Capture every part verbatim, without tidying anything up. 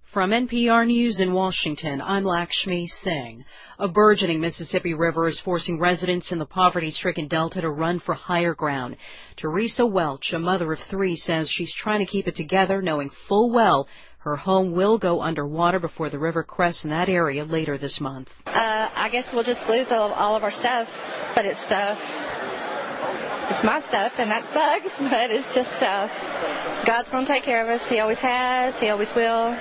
From N P R News in Washington, I'm Lakshmi Singh. A burgeoning Mississippi River is forcing residents in the poverty-stricken Delta to run for higher ground. Teresa Welch, a mother of three, says she's trying to keep it together, knowing full well her home will go underwater before the river crests in that area later this month. Uh, I guess we'll just lose all, all of our stuff, but it's stuff. It's my stuff, and that sucks, but it's just stuff. God's going to take care of us. He always has. He always will.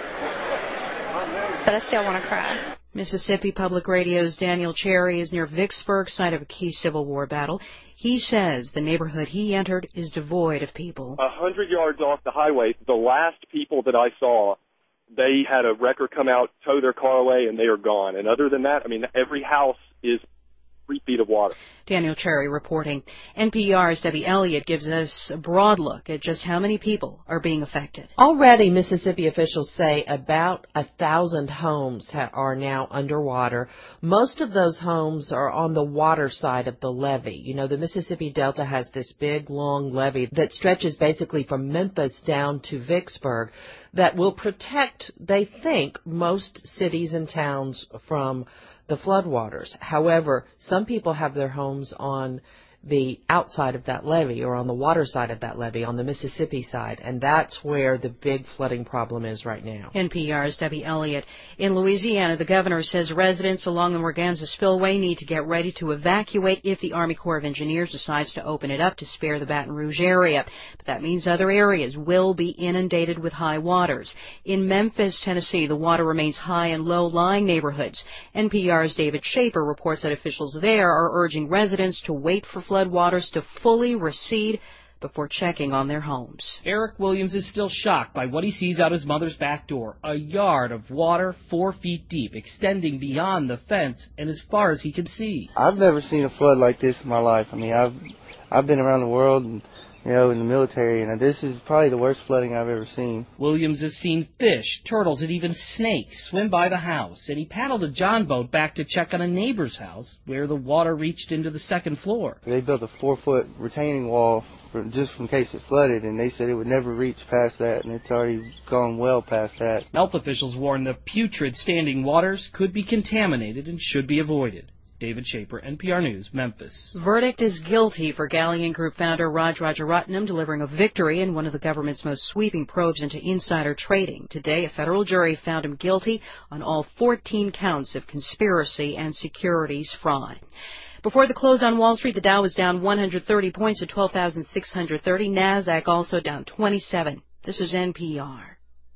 But I still want to cry. Mississippi Public Radio's Daniel Cherry is near Vicksburg, site of a key Civil War battle. He says the neighborhood he entered is devoid of people. A hundred yards off the highway, the last people that I saw, they had a wrecker come out, tow their car away, and they are gone. And other than that, I mean, every house is three feet of water. Daniel Cherry reporting. N P R's Debbie Elliott gives us a broad look at just how many people are being affected. Already, Mississippi officials say about a thousand homes ha- are now underwater. Most of those homes are on the water side of the levee. You know, the Mississippi Delta has this big, long levee that stretches basically from Memphis down to Vicksburg that will protect, they think, most cities and towns from the floodwaters. However, some people have their homes on the outside of that levee or on the water side of that levee, on the Mississippi side, and that's where the big flooding problem is right now. N P R's Debbie Elliott. In Louisiana, the governor says residents along the Morganza Spillway need to get ready to evacuate if the Army Corps of Engineers decides to open it up to spare the Baton Rouge area. But that means other areas will be inundated with high waters. In Memphis, Tennessee, the water remains high in low-lying neighborhoods. N P R's David Shaper reports that officials there are urging residents to wait for floodwaters to fully recede before checking on their homes. Eric Williams is still shocked by what he sees out his mother's back door. A yard of water four feet deep, extending beyond the fence and as far as he can see. I've never seen a flood like this in my life. I mean, I've I've been around the world and, you know, in the military, and this is probably the worst flooding I've ever seen. Williams has seen fish, turtles, and even snakes swim by the house, and he paddled a John boat back to check on a neighbor's house where the water reached into the second floor. They built a four-foot retaining wall for, just in case it flooded, and they said it would never reach past that, and it's already gone well past that. Health officials warn the putrid standing waters could be contaminated and should be avoided. David Shaper, N P R News, Memphis. Verdict is guilty for Galleon Group founder Raj Rajaratnam, delivering a victory in one of the government's most sweeping probes into insider trading. Today, a federal jury found him guilty on all fourteen counts of conspiracy and securities fraud. Before the close on Wall Street, the Dow was down one hundred thirty points to twelve thousand six hundred thirty. NASDAQ also down twenty-seven. This is N P R.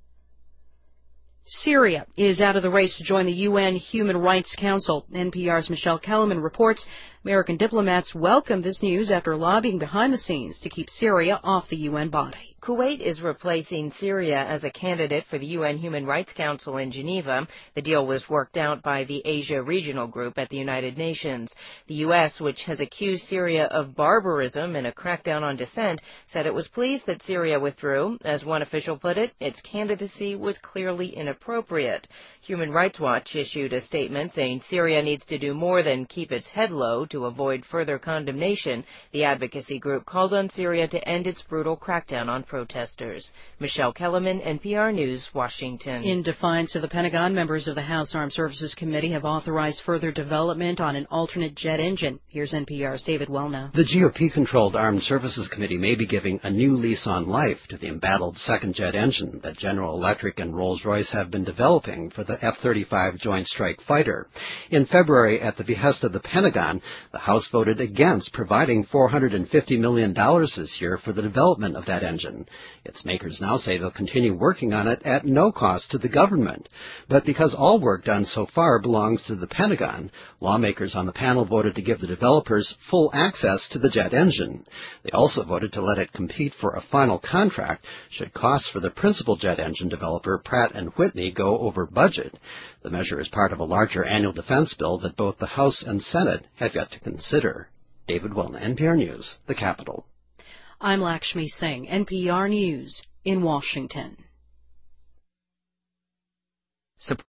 Syria is out of the race to join the U N Human Rights Council. N P R's Michelle Kellerman reports American diplomats welcome this news after lobbying behind the scenes to keep Syria off the U N body. Kuwait is replacing Syria as a candidate for the U N Human Rights Council in Geneva. The deal was worked out by the Asia Regional Group at the United Nations. The U S, which has accused Syria of barbarism and a crackdown on dissent, said it was pleased that Syria withdrew. As one official put it, its candidacy was clearly inappropriate. Human Rights Watch issued a statement saying Syria needs to do more than keep its head low to avoid further condemnation. The advocacy group called on Syria to end its brutal crackdown on protesters. Michelle Kellerman, N P R News, Washington. In defiance of the Pentagon, members of the House Armed Services Committee have authorized further development on an alternate jet engine. Here's N P R's David Wellnow. The G O P-controlled Armed Services Committee may be giving a new lease on life to the embattled second jet engine that General Electric and Rolls-Royce have been developing for the F thirty-five Joint Strike Fighter. In February, at the behest of the Pentagon, the House voted against providing four hundred fifty million dollars this year for the development of that engine. Its makers now say they'll continue working on it at no cost to the government. But because all work done so far belongs to the Pentagon, lawmakers on the panel voted to give the developers full access to the jet engine. They also voted to let it compete for a final contract should costs for the principal jet engine developer, Pratt and Whitney, go over budget. The measure is part of a larger annual defense bill that both the House and Senate have yet to consider. David Wellman, N P R News, the Capitol. I'm Lakshmi Singh, N P R News in Washington.